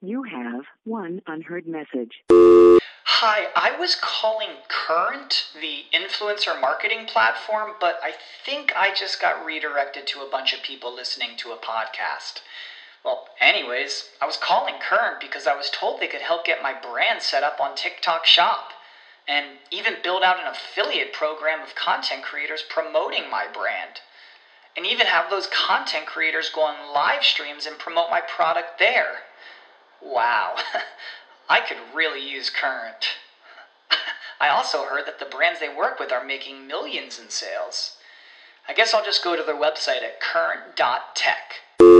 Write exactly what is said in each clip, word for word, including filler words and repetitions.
You have one unheard message. Hi, I was calling Current, the influencer marketing platform, but I think I just got redirected to a bunch of people listening to a podcast. Well, anyways, I was calling Current because I was told they could help get my brand set up on TikTok Shop and even build out an affiliate program of content creators promoting my brand. And even have those content creators go on live streams and promote my product there. Wow, I could really use Current. I also heard that the brands they work with are making millions in sales. I guess I'll just go to their website at current dot tech.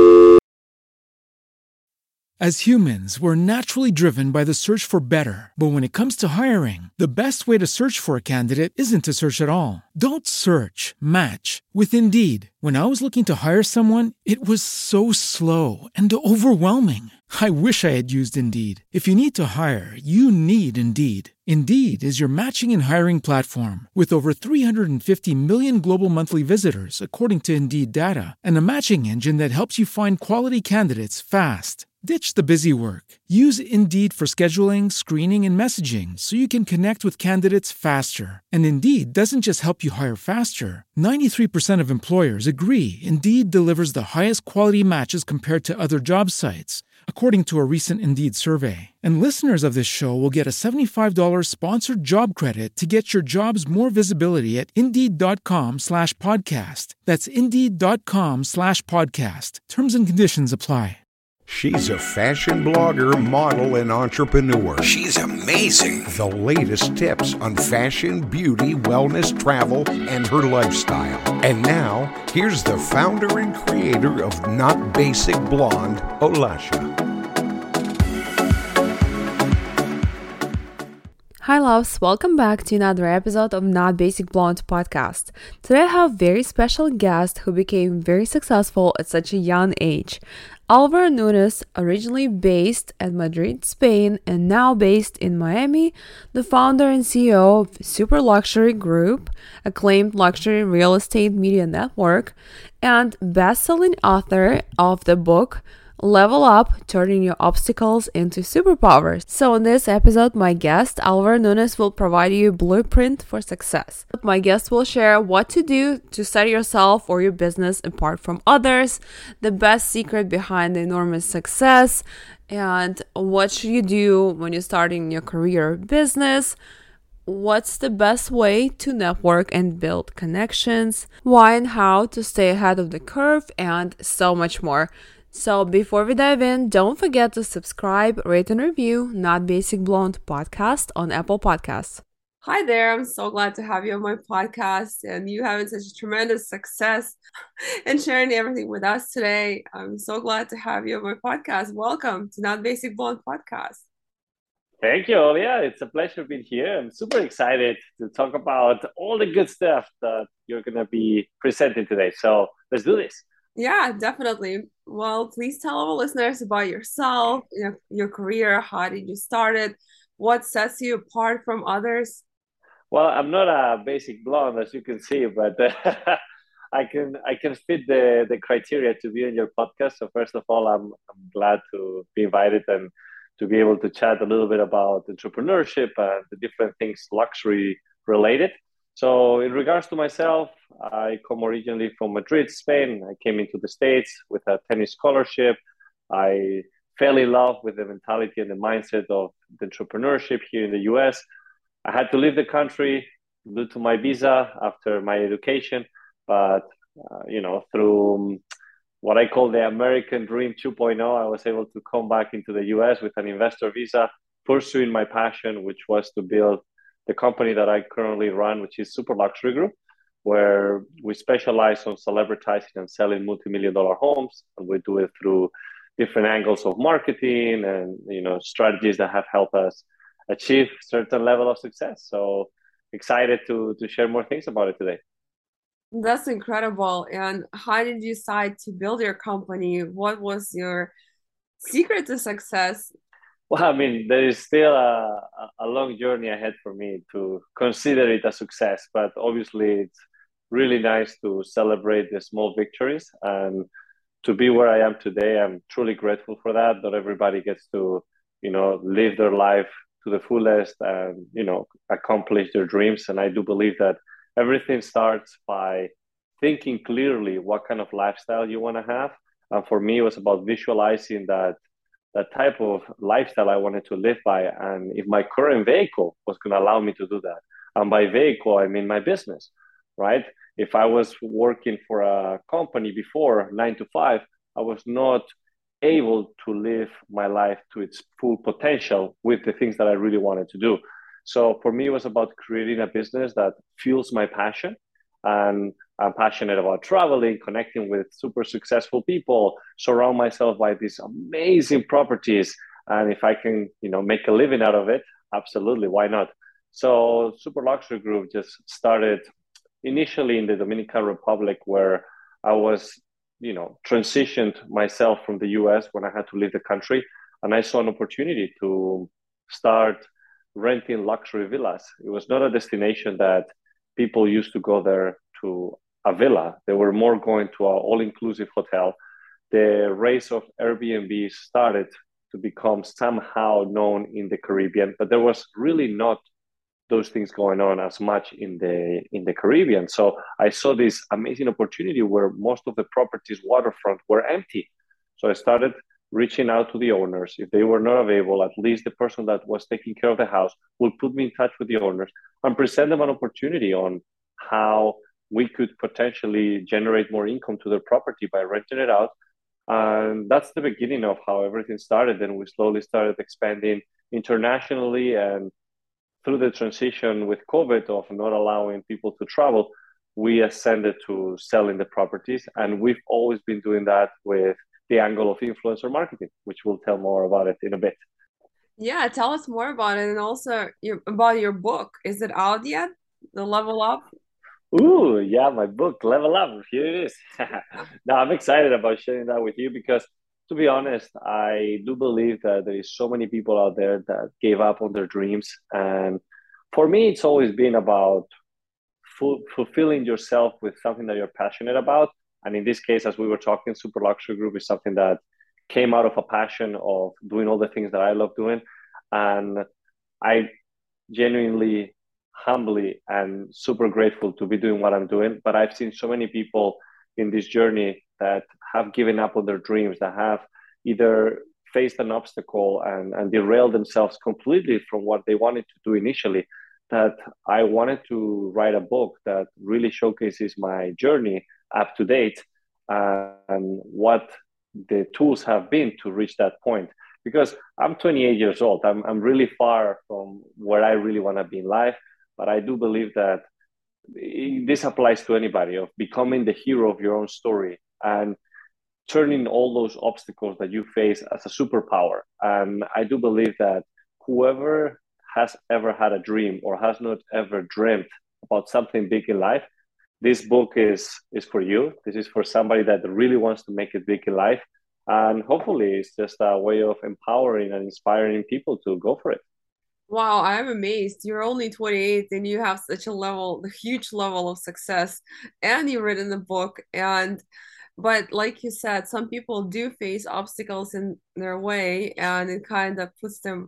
As humans, we're naturally driven by the search for better. But when it comes to hiring, the best way to search for a candidate isn't to search at all. Don't search, match with Indeed. When I was looking to hire someone, it was so slow and overwhelming. I wish I had used Indeed. If you need to hire, you need Indeed. Indeed is your matching and hiring platform with over three hundred fifty million global monthly visitors, according to Indeed data, and a matching engine that helps you find quality candidates fast. Ditch the busy work. Use Indeed for scheduling, screening, and messaging so you can connect with candidates faster. And Indeed doesn't just help you hire faster. ninety-three percent of employers agree Indeed delivers the highest quality matches compared to other job sites, according to a recent Indeed survey. And listeners of this show will get a seventy-five dollars sponsored job credit to get your jobs more visibility at Indeed.com slash podcast. That's Indeed.com slash podcast. Terms and conditions apply. She's a fashion blogger, model, and entrepreneur. She's amazing. The latest tips on fashion, beauty, wellness, travel, and her lifestyle. And now, here's the founder and creator of Not Basic Blonde, Olasha. Hi loves, welcome back to another episode of Not Basic Blonde podcast. Today I have a very special guest who became very successful at such a young age. Alvaro Nunes, originally based at Madrid, Spain, and now based in Miami, the founder and C E O of Super Luxury Group, acclaimed luxury real estate media network, and best-selling author of the book Level Up, Turning Your Obstacles into Superpowers. So in this episode, my guest, Alvaro Nunes, will provide you a blueprint for success. My guest will share what to do to set yourself or your business apart from others, the best secret behind the enormous success, and what should you do when you're starting your career or business, what's the best way to network and build connections, why and how to stay ahead of the curve, and so much more. So before we dive in, don't forget to subscribe, rate, and review Not Basic Blonde podcast on Apple Podcasts. Hi there, I'm so glad to have you on my podcast and you having such a tremendous success and sharing everything with us today. I'm so glad to have you on my podcast. Welcome to Not Basic Blonde podcast. Thank you, Olia. It's a pleasure being here. I'm super excited to talk about all the good stuff that you're going to be presenting today. So let's do this. Yeah, definitely. Well, please tell our listeners about yourself, your, your career. How did you start it? What sets you apart from others? Well, I'm not a basic blonde, as you can see, but uh, I can I can fit the, the criteria to be on your podcast. So first of all, I'm I'm glad to be invited and to be able to chat a little bit about entrepreneurship and the different things luxury related. So in regards to myself, I come originally from Madrid, Spain. I came into the States with a tennis scholarship. I fell in love with the mentality and the mindset of the entrepreneurship here in the U S. I had to leave the country due to my visa after my education, but uh, you know, through what I call the American Dream two point oh, I was able to come back into the U S with an investor visa, pursuing my passion, which was to build the company that I currently run, which is Super Luxury Group, where we specialize on celebritizing and selling multi-million dollar homes. And we do it through different angles of marketing and, you know, strategies that have helped us achieve certain level of success. So excited to, to share more things about it today. That's incredible. And how did you decide to build your company? What was your secret to success? Well, I mean, there is still a, a long journey ahead for me to consider it a success, but obviously it's really nice to celebrate the small victories. And to be where I am today, I'm truly grateful for that. Not everybody gets to, you know, live their life to the fullest and, you know, accomplish their dreams. And I do believe that everything starts by thinking clearly what kind of lifestyle you want to have. And for me, it was about visualizing that that type of lifestyle I wanted to live by, and if my current vehicle was going to allow me to do that. And by vehicle, I mean my business, right? If I was working for a company before nine to five, I was not able to live my life to its full potential with the things that I really wanted to do. So for me, it was about creating a business that fuels my passion. And I'm passionate about traveling, connecting with super successful people, surround myself by these amazing properties. And if I can, you know, make a living out of it, absolutely, why not? So Super Luxury Group just started initially in the Dominican Republic, where I was, you know, transitioned myself from the U S when I had to leave the country. And I saw an opportunity to start renting luxury villas. It was not a destination that people used to go there to a villa. They were more going to an all-inclusive hotel. The race of Airbnb started to become somehow known in the Caribbean, but there was really not those things going on as much in the in the Caribbean. So I saw this amazing opportunity where most of the properties waterfront were empty. So I started reaching out to the owners. If they were not available, at least the person that was taking care of the house would put me in touch with the owners and present them an opportunity on how we could potentially generate more income to their property by renting it out. And that's the beginning of how everything started. And we slowly started expanding internationally. And through the transition with COVID of not allowing people to travel, we ascended to selling the properties. And we've always been doing that with the angle of influencer marketing, which we'll tell more about it in a bit. Yeah, tell us more about it, and also your, about your book. Is it out yet? The Level Up? Ooh, yeah, my book, Level Up. Here it is. Now, I'm excited about sharing that with you because, to be honest, I do believe that there is so many people out there that gave up on their dreams. And for me, it's always been about fu- fulfilling yourself with something that you're passionate about. And in this case, as we were talking, Super Luxury Group is something that came out of a passion of doing all the things that I love doing. And I genuinely, humbly, and super grateful to be doing what I'm doing. But I've seen so many people in this journey that have given up on their dreams, that have either faced an obstacle and, and derailed themselves completely from what they wanted to do initially, that I wanted to write a book that really showcases my journey up to date uh, and what the tools have been to reach that point. Because I'm twenty-eight years old. I'm, I'm really far from where I really want to be in life. But I do believe that this applies to anybody, of becoming the hero of your own story and turning all those obstacles that you face as a superpower. And I do believe that whoever has ever had a dream or has not ever dreamt about something big in life, this book is, is for you. This is for somebody that really wants to make it big in life. And hopefully it's just a way of empowering and inspiring people to go for it. Wow, I'm amazed. You're only twenty-eight and you have such a level, a huge level of success, and you've written a book. And but like you said, some people do face obstacles in their way, and it kind of puts them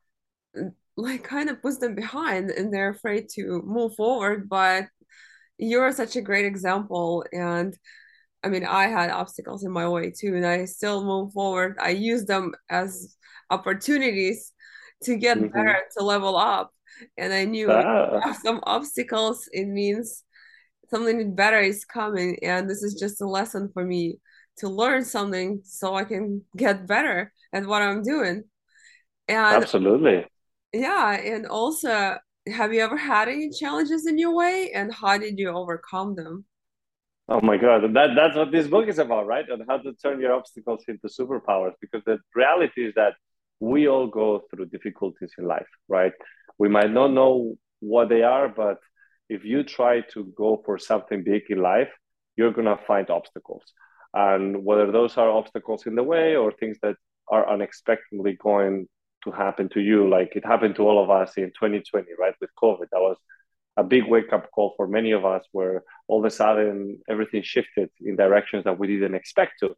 like kind of puts them behind, and they're afraid to move forward. But you're such a great example. And I mean, I had obstacles in my way too, and I still move forward. I use them as opportunities to get Mm-hmm. better, to level up. And I knew if Ah, I have some obstacles, it means something better is coming. And this is just a lesson for me to learn something so I can get better at what I'm doing. And absolutely. yeah, and also, have you ever had any challenges in your way, and how did you overcome them? Oh my God. That, that's what this book is about, right? On how to turn your obstacles into superpowers. Because the reality is that we all go through difficulties in life, right? We might not know what they are, but if you try to go for something big in life, you're going to find obstacles. And whether those are obstacles in the way or things that are unexpectedly going to happen to you, like it happened to all of us in twenty twenty, right? With COVID, that was a big wake up call for many of us, where all of a sudden everything shifted in directions that we didn't expect to.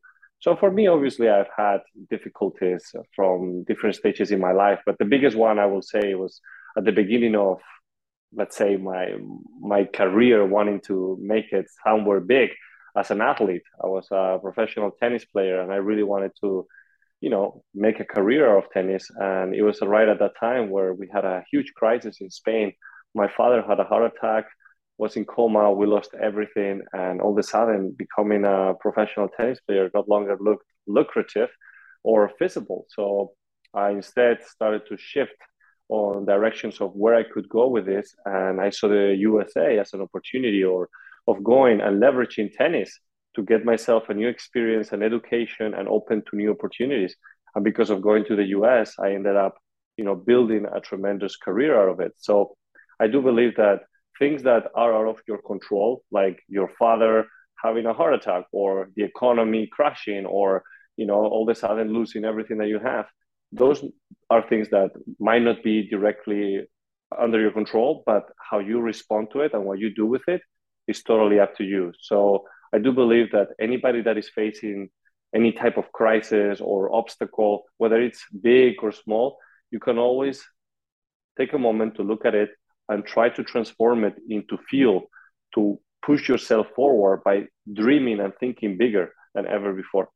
So for me, obviously, I've had difficulties from different stages in my life, but the biggest one I will say was at the beginning of, let's say, my my career, wanting to make it somewhere big as an athlete. I was a professional tennis player, and I really wanted to, you know, make a career of tennis. And it was right at that time where we had a huge crisis in Spain. My father had a heart attack, was in coma. We lost everything, and all of a sudden, becoming a professional tennis player no longer looked lucrative or feasible. So I instead started to shift on directions of where I could go with this, and I saw the U S A as an opportunity or of going and leveraging tennis to get myself a new experience and education and open to new opportunities. And because of going to the U S, I ended up, you know, building a tremendous career out of it. So I do believe that things that are out of your control, like your father having a heart attack or the economy crashing or, you know, all of a sudden losing everything that you have, those are things that might not be directly under your control, but how you respond to it and what you do with it is totally up to you. So I do believe that anybody that is facing any type of crisis or obstacle, whether it's big or small, you can always take a moment to look at it and try to transform it into fuel to push yourself forward by dreaming and thinking bigger than ever before.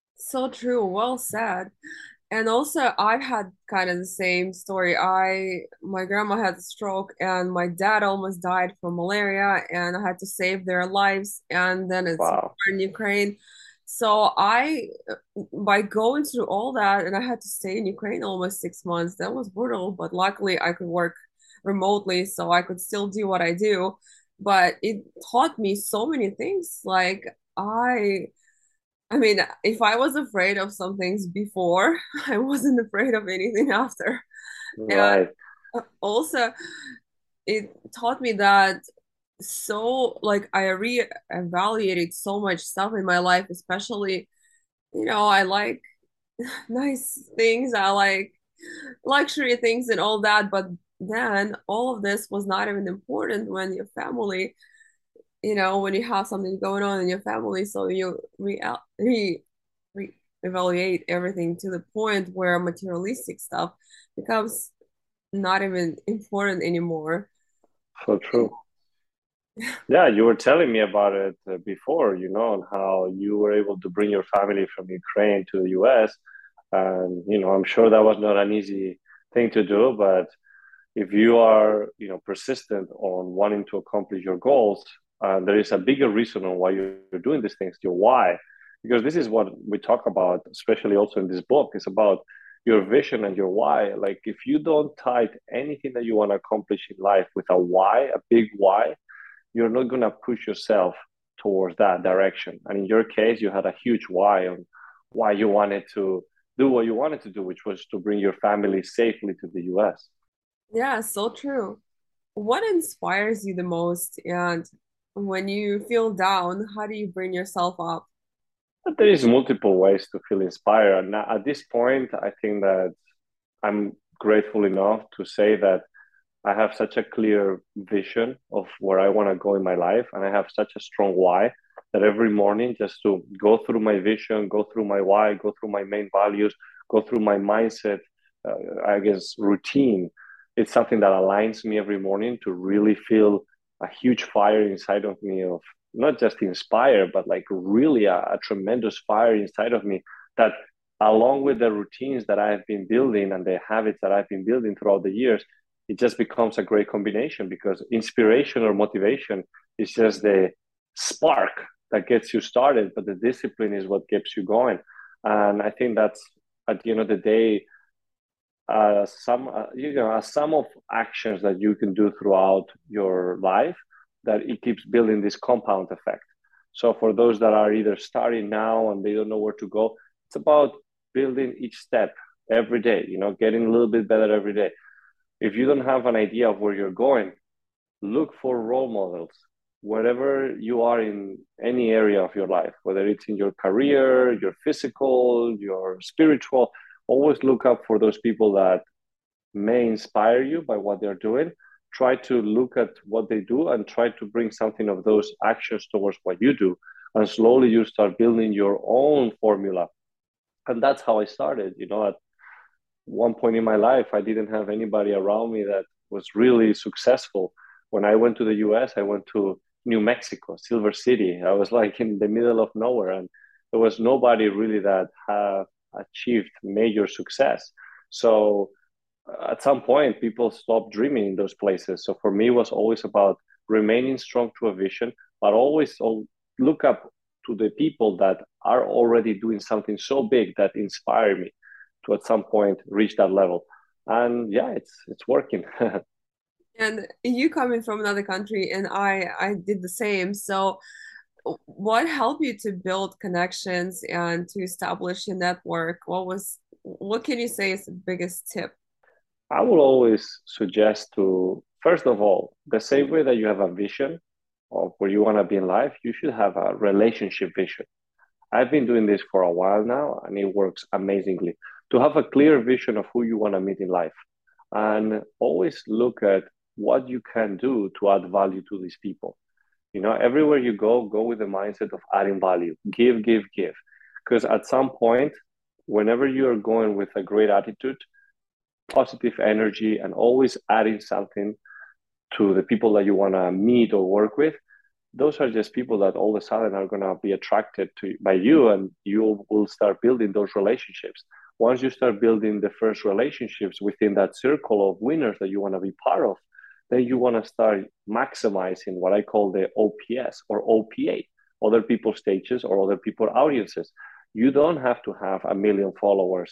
So true. Well said. And also, I've had kind of the same story. I, my grandma had a stroke, and my dad almost died from malaria, and I had to save their lives. And then it's war Wow. in Ukraine. So I, by going through all that, and I had to stay in Ukraine almost six months. That was brutal, but luckily I could work remotely, so I could still do what I do. But it taught me so many things. Like I I mean, if I was afraid of some things before, I wasn't afraid of anything after. And Right. also, it taught me that so, like, I re-evaluated so much stuff in my life, especially, you know, I like nice things, I like luxury things and all that, but then all of this was not even important when your family, you know, when you have something going on in your family, so you re re re evaluate everything to the point where materialistic stuff becomes not even important anymore. So true. Yeah, you were telling me about it uh, before, you know, and how you were able to bring your family from Ukraine to the U S. And, you know, I'm sure that was not an easy thing to do, but if you are, you know, persistent on wanting to accomplish your goals, uh, there is a bigger reason on why you're doing these things, your why. Because this is what we talk about, especially also in this book, is about your vision and your why. Like if you don't tie anything that you want to accomplish in life with a why, a big why, you're not going to push yourself towards that direction. And in your case, you had a huge why on why you wanted to do what you wanted to do, which was to bring your family safely to the U S. Yeah, so true. What inspires you the most? And when you feel down, how do you bring yourself up? But there is multiple ways to feel inspired. And at this point, I think that I'm grateful enough to say that I have such a clear vision of where I want to go in my life, and I have such a strong why that every morning just to go through my vision, go through my why, go through my main values, go through my mindset, uh, I guess, routine. It's something that aligns me every morning to really feel a huge fire inside of me of not just inspire, but like really a, a tremendous fire inside of me that along with the routines that I've been building and the habits that I've been building throughout the years, it just becomes a great combination because inspiration or motivation is just the spark that gets you started, but the discipline is what keeps you going. And I think that's at the end of the day, uh, some uh, you know a sum of actions that you can do throughout your life that it keeps building this compound effect. So for those that are either starting now and they don't know where to go, it's about building each step every day. You know, getting a little bit better every day. If you don't have an idea of where you're going, look for role models wherever you are in any area of your life, whether it's in your career, your physical, your spiritual. Always look up for those people that may inspire you by what they're doing. Try to look at what they do and try to bring something of those actions towards what you do. and slowly you start building your own formula. And that's how I started. You know, at one point in my life, I didn't have anybody around me that was really successful. When I went to the U S, I went to New Mexico, Silver City. I was like in the middle of nowhere, and there was nobody really that had achieved major success. So at some point, people stopped dreaming in those places. So for me, it was always about remaining strong to a vision, but always look up to the people that are already doing something so big that inspire me to at some point reach that level. And yeah, it's it's working. And you coming from another country, and I I did the same. So what helped you to build connections and to establish a network? What was what can you say is the biggest tip? I will always suggest to, first of all, the same way that you have a vision of where you want to be in life, you should have a relationship vision. I've been doing this for a while now, and it works amazingly. To have a clear vision of who you want to meet in life, and always look at what you can do to add value to these people. You know, everywhere you go, go with the mindset of adding value. Give, give, give. Because at some point, whenever you're going with a great attitude, positive energy, and always adding something to the people that you want to meet or work with, those are just people that all of a sudden are going to be attracted to by you, and you will start building those relationships. Once you start building the first relationships within that circle of winners that you want to be part of, then you want to start maximizing what I call the O P S or O P A, other people's stages or other people's audiences. You don't have to have a million followers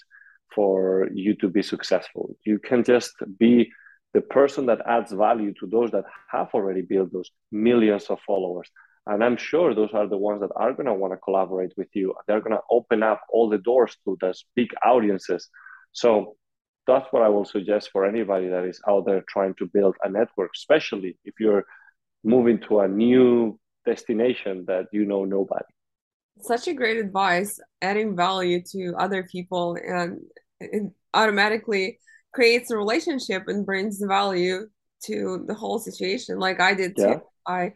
for you to be successful. You can just be the person that adds value to those that have already built those millions of followers. And I'm sure those are the ones that are going to want to collaborate with you. They're going to open up all the doors to those big audiences. So that's what I will suggest for anybody that is out there trying to build a network, especially if you're moving to a new destination that you know nobody. Such a great advice, adding value to other people, and it automatically creates a relationship and brings the value to the whole situation. Like I did too. Yeah. I,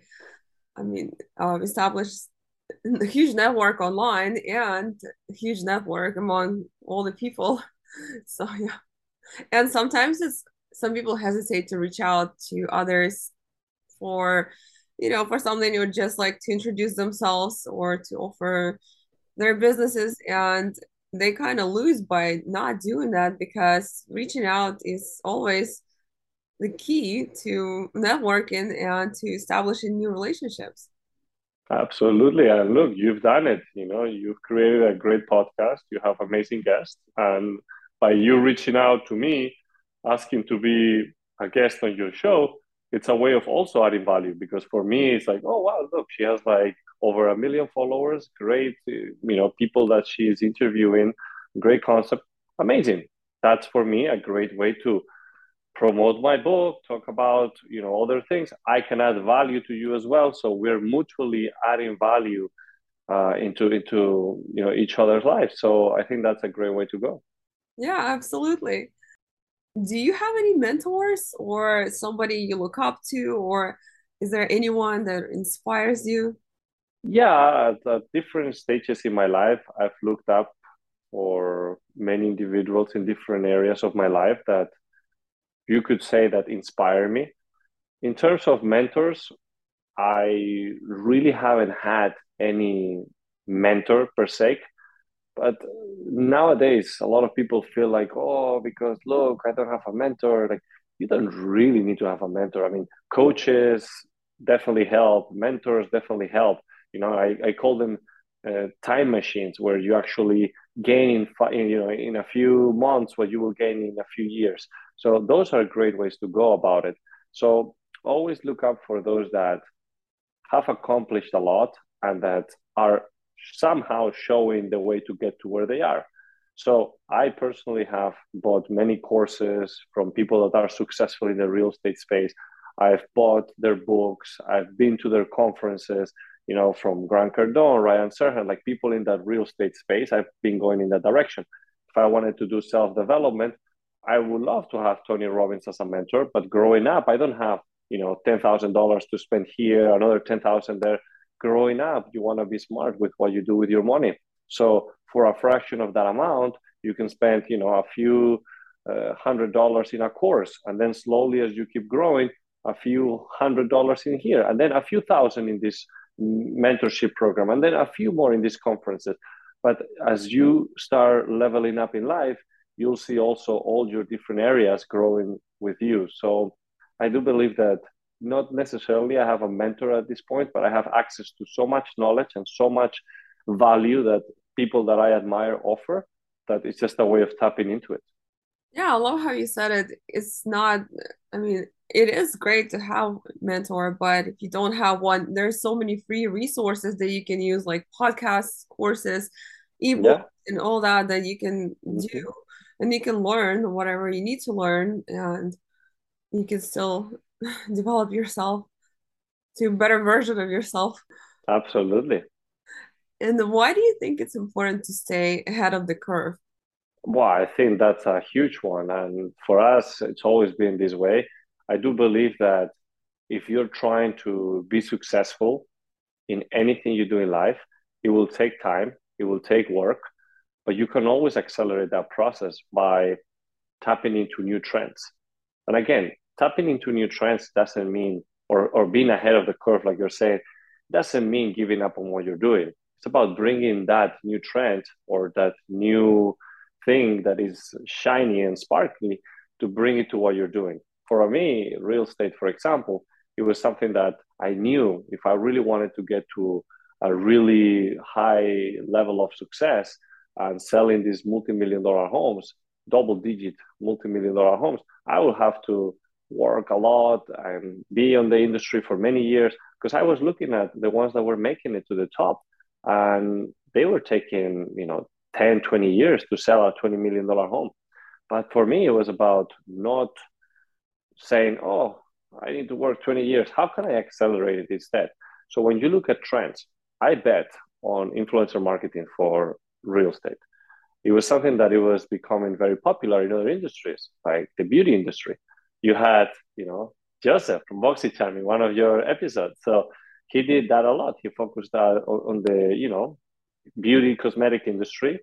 I mean, uh, established a huge network online and a huge network among all the people. So yeah, and sometimes it's some people hesitate to reach out to others for, you know, for something, or just like to introduce themselves or to offer their businesses, and they kind of lose by not doing that, because reaching out is always the key to networking and to establishing new relationships. Absolutely. And look, you've done it. You know, you've created a great podcast. You have amazing guests. And by you reaching out to me, asking to be a guest on your show, it's a way of also adding value, because for me, it's like, oh, wow, look, she has like over a million followers, great, you know, people that she is interviewing, great concept, amazing. That's for me a great way to promote my book, talk about, you know, other things. I can add value to you as well. So we're mutually adding value uh, into, into, you know, each other's lives. So I think that's a great way to go. Yeah, absolutely. Do you have any mentors or somebody you look up to, or is there anyone that inspires you? Yeah, at, at different stages in my life, I've looked up for many individuals in different areas of my life that you could say that inspire me. In terms of mentors, I really haven't had any mentor per se. But nowadays, a lot of people feel like, oh, because look, I don't have a mentor. Like, you don't really need to have a mentor. I mean, coaches definitely help, mentors definitely help. You know, I, I call them uh, time machines, where you actually gain, in, you know, in a few months what you will gain in a few years. So those are great ways to go about it. So always look up for those that have accomplished a lot and that are somehow showing the way to get to where they are. So I personally have bought many courses from people that are successful in the real estate space. I've bought their books. I've been to their conferences, you know, from Grant Cardone, Ryan Serhant, like people in that real estate space. I've been going in that direction. If I wanted to do self-development, I would love to have Tony Robbins as a mentor, but growing up, I don't have, you know, ten thousand dollars to spend here, another ten thousand dollars there. growing up, you want to be smart with what you do with your money. So for a fraction of that amount, you can spend, you know, a few uh, hundred dollars in a course, and then slowly as you keep growing, a few hundred dollars in here, and then a few thousand in this mentorship program, and then a few more in these conferences. But as you start leveling up in life, you'll see also all your different areas growing with you. So I do believe that not necessarily I have a mentor at this point, but I have access to so much knowledge and so much value that people that I admire offer, that it's just a way of tapping into it. Yeah, I love how you said it. It's not, I mean, it is great to have a mentor, but if you don't have one, there's so many free resources that you can use, like podcasts, courses, ebooks, Yeah. and all that that you can Mm-hmm. do. And you can learn whatever you need to learn, and you can still develop yourself to a better version of yourself. Absolutely. And why do you think it's important to stay ahead of the curve? Well, I think that's a huge one. And for us, it's always been this way. I do believe that if you're trying to be successful in anything you do in life, it will take time, it will take work, but you can always accelerate that process by tapping into new trends. And again, tapping into new trends doesn't mean, or, or being ahead of the curve, like you're saying, doesn't mean giving up on what you're doing. It's about bringing that new trend or that new thing that is shiny and sparkly to bring it to what you're doing. For me, real estate, for example, it was something that I knew if I really wanted to get to a really high level of success and selling these multi-million dollar homes, double digit multi-million dollar homes, I will have to work a lot and be on the industry for many years, because I was looking at the ones that were making it to the top, and they were taking, you know, ten, twenty years to sell a twenty million dollar home. But for me, it was about not saying, oh, I need to work twenty years. How can I accelerate it instead? So when you look at trends, I bet on influencer marketing for real estate. It was something that it was becoming very popular in other industries, like the beauty industry. You had, you know, Joseph from BoxyCharm in one of your episodes. So he did that a lot. He focused on, on the, you know, beauty cosmetic industry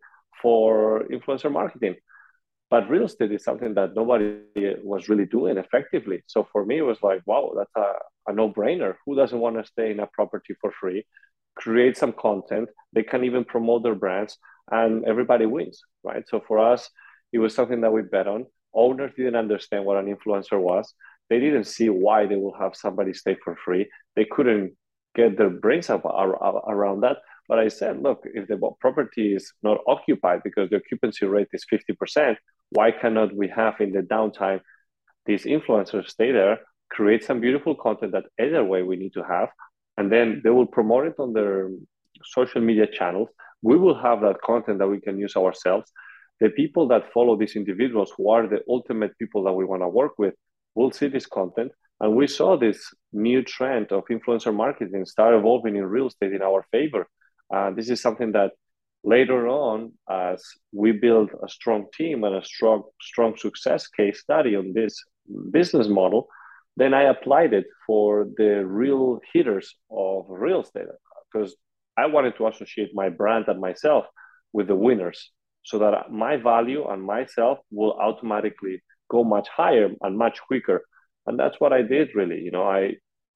for influencer marketing. But real estate is something that nobody was really doing effectively. So for me, it was like, wow, that's a, a no-brainer. Who doesn't want to stay in a property for free, create some content? They can even promote their brands, and everybody wins, right? So for us, it was something that we bet on. Owners didn't understand what an influencer was. They didn't see why they will have somebody stay for free. They couldn't get their brains up around that. But I said, look, if the property is not occupied because the occupancy rate is fifty percent, why cannot we have in the downtime these influencers stay there, create some beautiful content that either way we need to have, and then they will promote it on their social media channels. We will have that content that we can use ourselves. The people that follow these individuals, who are the ultimate people that we want to work with, will see this content. And we saw this new trend of influencer marketing start evolving in real estate in our favor. Uh, this is something that later on, as we build a strong team and a strong, strong success case study on this business model, then I applied it for the real hitters of real estate, because I wanted to associate my brand and myself with the winners, so that my value and myself will automatically go much higher and much quicker. And that's what I did, really. You know, I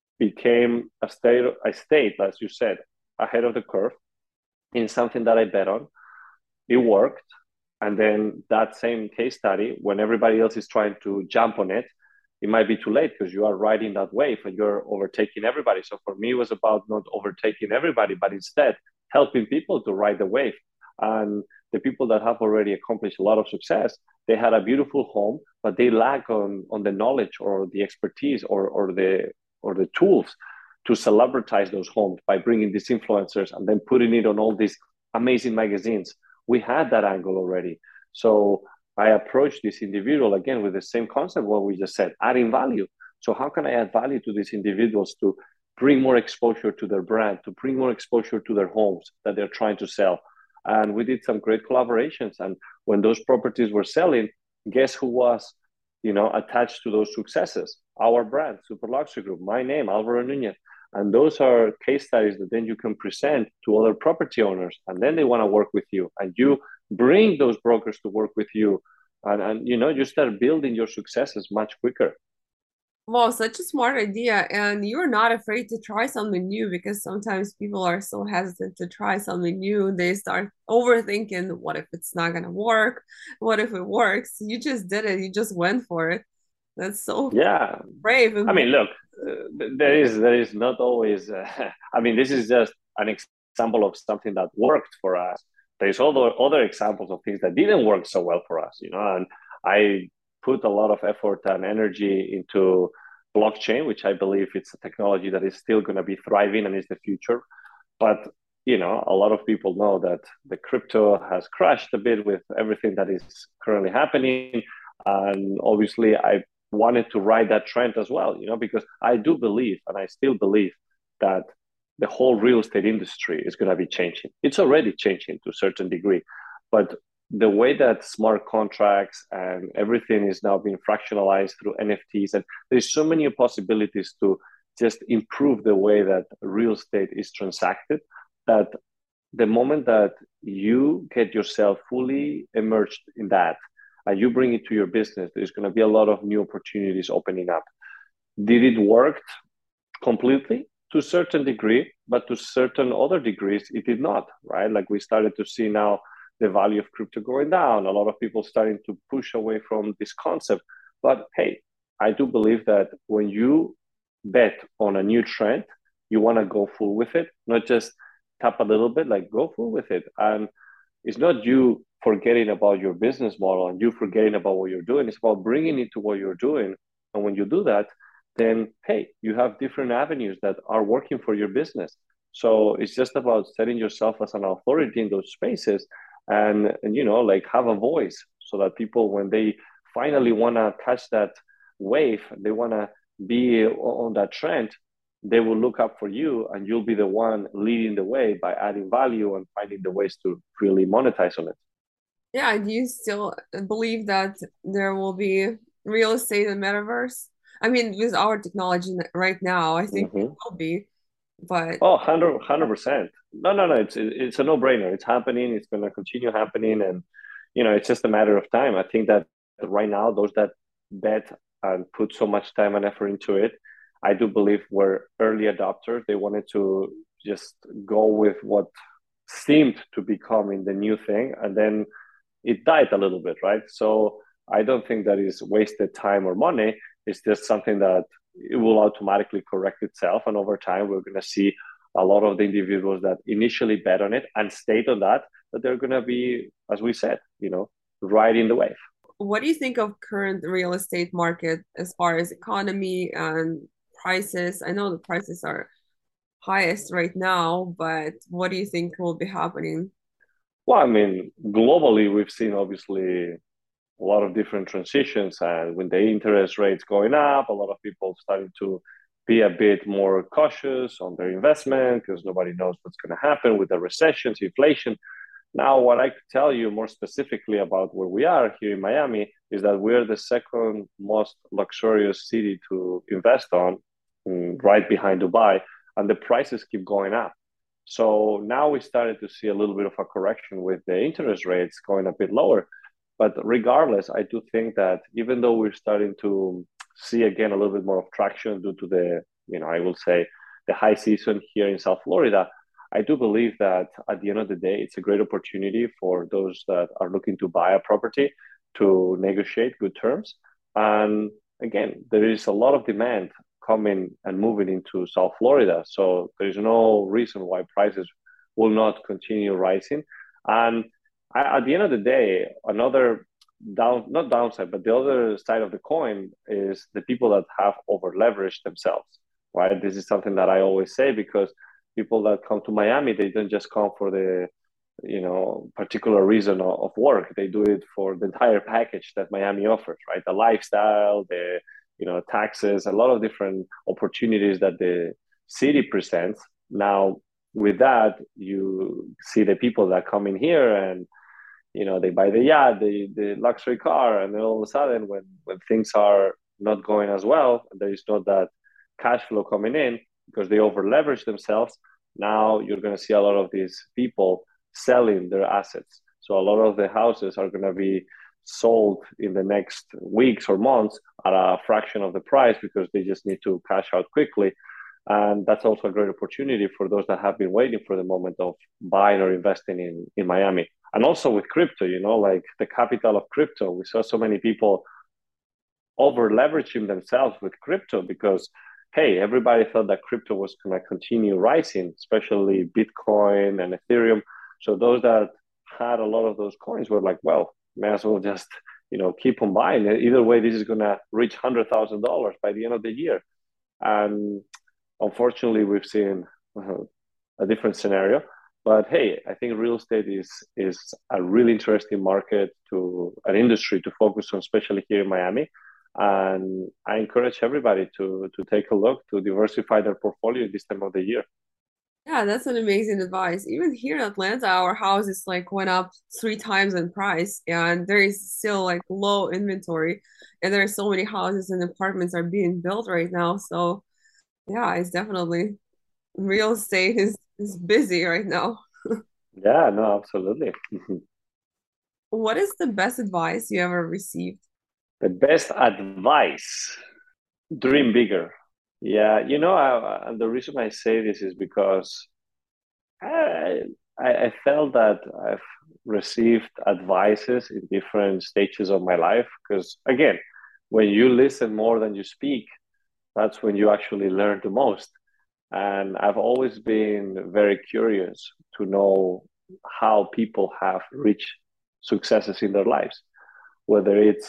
became a state, I stayed, as you said, ahead of the curve in something that I bet on. It worked. And then that same case study, when everybody else is trying to jump on it, it might be too late because you are riding that wave and you're overtaking everybody. So for me, it was about not overtaking everybody, but instead helping people to ride the wave. And the people that have already accomplished a lot of success, they had a beautiful home, but they lack on, on the knowledge or the expertise or, or the or the tools to celebritize those homes by bringing these influencers and then putting it on all these amazing magazines. We had that angle already. So I approached this individual again with the same concept, what we just said, adding value. So how can I add value to these individuals to bring more exposure to their brand, to bring more exposure to their homes that they're trying to sell? And we did some great collaborations. And when those properties were selling, guess who was, you know, attached to those successes? Our brand, Super Luxury Group, my name, Alvaro Nunez. And those are case studies that then you can present to other property owners, and then they want to work with you, and you bring those brokers to work with you, and, and you know, you start building your successes much quicker. Wow, such a smart idea. And you're not afraid to try something new, because sometimes people are so hesitant to try something new. They start overthinking, what if it's not going to work? What if it works? You just did it. You just went for it. That's so Yeah. brave. I mean, look, uh, there is there is not always. Uh, I mean, this is just an example of something that worked for us. There's other other examples of things that didn't work so well for us, you know. And I put a lot of effort and energy into blockchain, which I believe it's a technology that is still going to be thriving and is the future. But you know, a lot of people know that the crypto has crashed a bit with everything that is currently happening, and obviously I wanted to ride that trend as well, you know, because I do believe, and I still believe, that the whole real estate industry is going to be changing. It's already changing to a certain degree, but the way that smart contracts and everything is now being fractionalized through N F Ts, and there's so many possibilities to just improve the way that real estate is transacted, that the moment that you get yourself fully immersed in that, and you bring it to your business, there's going to be a lot of new opportunities opening up. Did it work completely? To a certain degree, but to certain other degrees, it did not, right? Like we started to see now the value of crypto going down, a lot of people starting to push away from this concept. But hey, I do believe that when you bet on a new trend, you want to go full with it, not just tap a little bit, like go full with it. And it's not you forgetting about your business model and you forgetting about what you're doing. It's about bringing it to what you're doing. And when you do that, then, hey, you have different avenues that are working for your business. So it's just about setting yourself as an authority in those spaces, and, and you know, like have a voice, so that people, when they finally want to catch that wave, they want to be on that trend, they will look up for you, and you'll be the one leading the way by adding value and finding the ways to really monetize on it. Yeah, do you still believe that there will be real estate in metaverse? I mean, with our technology right now, I think Mm-hmm. it will be, but Oh, one hundred percent. No, no, no. It's it's a no-brainer. It's happening. It's going to continue happening, and you know, it's just a matter of time. I think that right now, those that bet and put so much time and effort into it, I do believe were early adopters. They wanted to just go with what seemed to becoming the new thing, and then it died a little bit, right? So I don't think that is wasted time or money. It's just something that it will automatically correct itself. And over time, we're going to see a lot of the individuals that initially bet on it and stayed on that, that they're going to be, as we said, you know, riding the wave. What do you think of current real estate market as far as economy and prices? I know the prices are highest right now, but what do you think will be happening? Well, I mean, globally, we've seen obviously a lot of different transitions, and when the interest rates going up, a lot of people starting to be a bit more cautious on their investment because nobody knows what's going to happen with the recessions, inflation. Now, what I could tell you more specifically about where we are here in Miami is that we're the second most luxurious city to invest on, right behind Dubai, and the prices keep going up. So now we started to see a little bit of a correction with the interest rates going a bit lower. But regardless, I do think that even though we're starting to see again a little bit more of traction due to the, you know, I will say the high season here in South Florida, I do believe that at the end of the day, it's a great opportunity for those that are looking to buy a property to negotiate good terms. And again, there is a lot of demand coming and moving into South Florida. So there's no reason why prices will not continue rising. And I, at the end of the day, another down, not downside, but the other side of the coin is the people that have over leveraged themselves, right? This is something that I always say, because people that come to Miami, they don't just come for the, you know, particular reason of, of work. They do it for the entire package that Miami offers, right? The lifestyle, the, you know, taxes, a lot of different opportunities that the city presents. Now, with that, you see the people that come in here and, you know, they buy the yacht, the, the luxury car, and then all of a sudden, when, when things are not going as well, there is not that cash flow coming in, because they over leverage themselves. Now you're going to see a lot of these people selling their assets. So a lot of the houses are going to be sold in the next weeks or months at a fraction of the price because they just need to cash out quickly. And that's also a great opportunity for those that have been waiting for the moment of buying or investing in, in Miami. And also with crypto, you know, like the capital of crypto. We saw so many people over leveraging themselves with crypto because, hey, everybody thought that crypto was going to continue rising, especially Bitcoin and Ethereum. So those that had a lot of those coins were like, well, may as well just, you know, keep on buying. Either way, this is going to reach one hundred thousand dollars by the end of the year. And unfortunately, we've seen uh, a different scenario. But hey, I think real estate is is a really interesting market to an industry to focus on, especially here in Miami. And I encourage everybody to to take a look, to diversify their portfolio this time of the year. Yeah, that's an amazing advice. Even here in Atlanta, our houses like went up three times in price, and there is still like low inventory, and there are so many houses and apartments are being built right now. So yeah, it's definitely real estate is is busy right now. Yeah, no, absolutely. What is the best advice you ever received? The best advice, dream bigger. Yeah, you know, I, and the reason I say this is because I, I, I felt that I've received advices in different stages of my life. Because again, when you listen more than you speak, that's when you actually learn the most. And I've always been very curious to know how people have reached successes in their lives, whether it's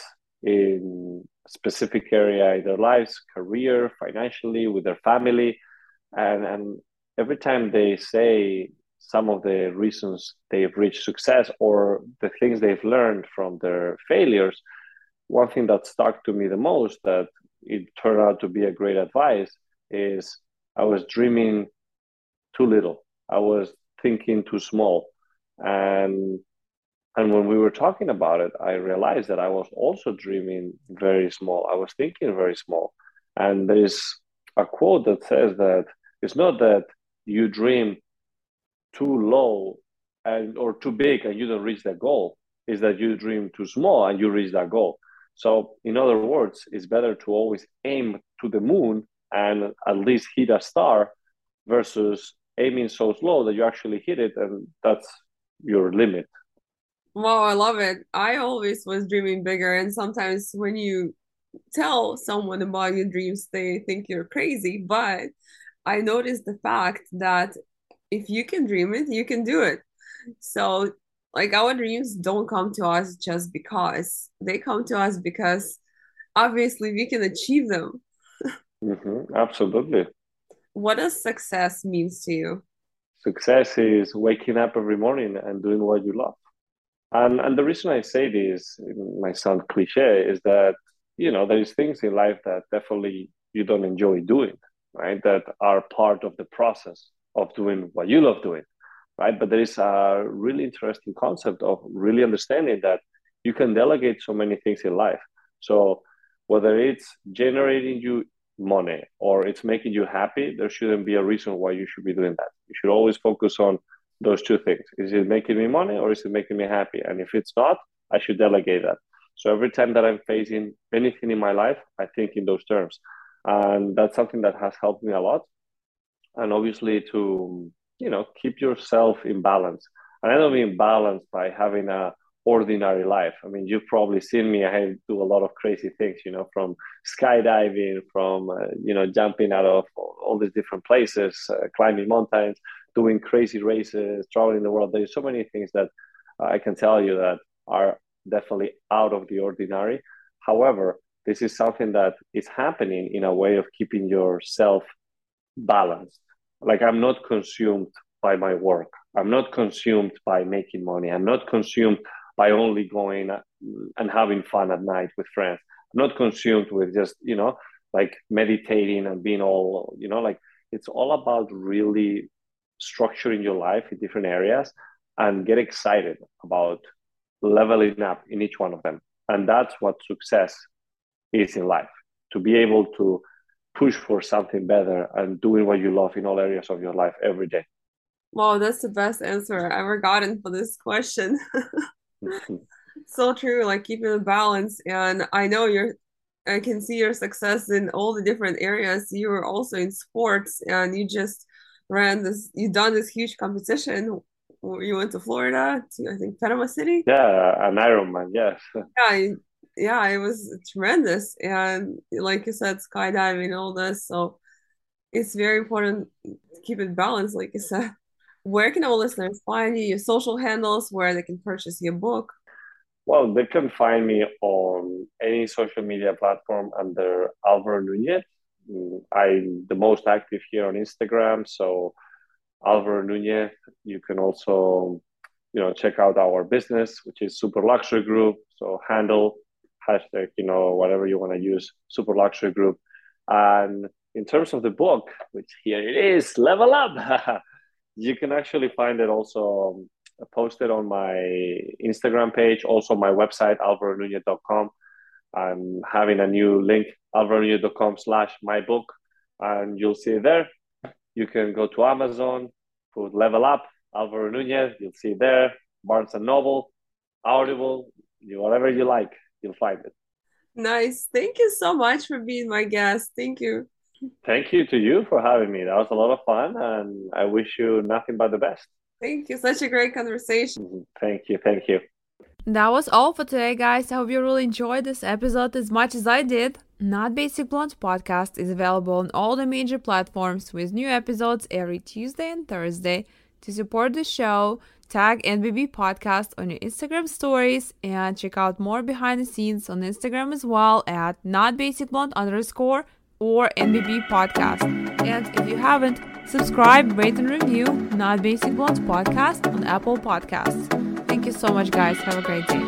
in a specific area in their lives, career, financially, with their family. And, and every time they say some of the reasons they've reached success or the things they've learned from their failures, one thing that stuck to me the most that it turned out to be a great advice is I was dreaming too little. I was thinking too small. And and when we were talking about it, I realized that I was also dreaming very small. I was thinking very small. And there's a quote that says that it's not that you dream too low and or too big and you don't reach that goal. It's that you dream too small and you reach that goal. So in other words, it's better to always aim to the moon and at least hit a star versus aiming so slow that you actually hit it and that's your limit. Wow, I love it. I always was dreaming bigger, and sometimes when you tell someone about your dreams, they think you're crazy. But I noticed the fact that if you can dream it, you can do it. So, like, our dreams don't come to us just because, they come to us because obviously we can achieve them. Mm-hmm, absolutely. What does success means to you? Success is waking up every morning and doing what you love. And and the reason I say this, it might sound cliche, is that you know there's things in life that definitely you don't enjoy doing, right? That are part of the process of doing what you love doing, right? But there is a really interesting concept of really understanding that you can delegate so many things in life. So whether it's generating you money or it's making you happy, there shouldn't be a reason why you should be doing that. You should always focus on those two things. Is it making me money or is it making me happy? And if it's not, I should delegate that. So every time that I'm facing anything in my life, I think in those terms. And that's something that has helped me a lot. And obviously to, you know, keep yourself in balance. And I don't mean balance by having a ordinary life. I mean, you've probably seen me. I do a lot of crazy things, you know, from skydiving, from, uh, you know, jumping out of all these different places, uh, climbing mountains, doing crazy races, traveling the world. There's so many things that uh, I can tell you that are definitely out of the ordinary. However, this is something that is happening in a way of keeping yourself balanced. Like I'm not consumed by my work. I'm not consumed by making money. I'm not consumed by only going and having fun at night with friends. I'm not consumed with just, you know, like meditating and being all, you know, like it's all about really structuring your life in different areas and get excited about leveling up in each one of them. And that's what success is in life, to be able to push for something better and doing what you love in all areas of your life every day. Wow, that's the best answer I've ever gotten for this question. So true, like keeping a balance. And I know you're, I can see your success in all the different areas. You were also in sports and you just ran this, you done this huge competition. You went to Florida to, I think, Panama City. Yeah, an Ironman, yes. Yeah, yeah, it was tremendous. And like you said, skydiving, all this. So it's very important to keep it balanced, like you said. Where can our listeners find you? Your social handles, where they can purchase your book? Well, they can find me on any social media platform under Alvaro Nunez. I'm the most active here on Instagram, so Alvaro Nunez. You can also, you know, check out our business, which is Super Luxury Group. So handle hashtag, you know, whatever you want to use, Super Luxury Group. And in terms of the book, which here it is, Level Up. You can actually find it also posted on my Instagram page, also my website, alvaro nunez dot com. I'm having a new link, alvaro nunez dot com slash my book, and you'll see it there. You can go to Amazon, put Level Up, Alvaro Nunez, you'll see it there. Barnes and Noble, Audible, you, whatever you like, you'll find it. Nice. Thank you so much for being my guest. Thank you. Thank you to you for having me. That was a lot of fun, and I wish you nothing but the best. Thank you. Such a great conversation. Thank you. Thank you. That was all for today, guys. I hope you really enjoyed this episode as much as I did. Not Basic Blonde podcast is available on all the major platforms with new episodes every Tuesday and Thursday. To support the show, tag N B B Podcast on your Instagram stories and check out more behind the scenes on Instagram as well at notbasicblonde underscore or N B B Podcast. And if you haven't, subscribe, rate, and review Not Basic Blonde podcast on Apple Podcasts. Thank you so much, guys. Have a great day.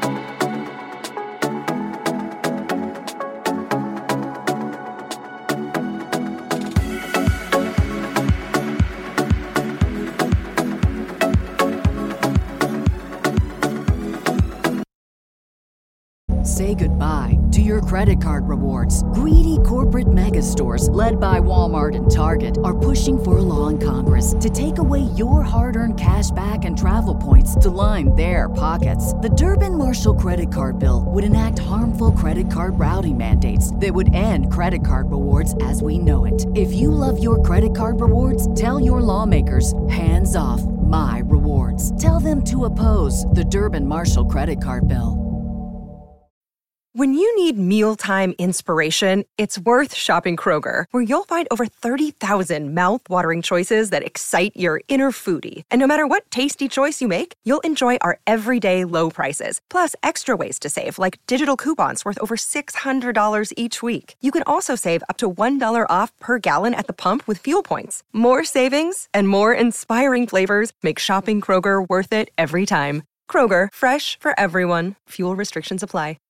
Say goodbye to your credit card rewards. Greedy corporate mega stores, led by Walmart and Target, are pushing for a law in Congress to take away your hard-earned cash back and travel points to line their pockets. The Durbin-Marshall credit card bill would enact harmful credit card routing mandates that would end credit card rewards as we know it. If you love your credit card rewards, tell your lawmakers, hands off my rewards. Tell them to oppose the Durbin-Marshall credit card bill. When you need mealtime inspiration, it's worth shopping Kroger, where you'll find over thirty thousand mouth-watering choices that excite your inner foodie. And no matter what tasty choice you make, you'll enjoy our everyday low prices, plus extra ways to save, like digital coupons worth over six hundred dollars each week. You can also save up to one dollar off per gallon at the pump with fuel points. More savings and more inspiring flavors make shopping Kroger worth it every time. Kroger, fresh for everyone. Fuel restrictions apply.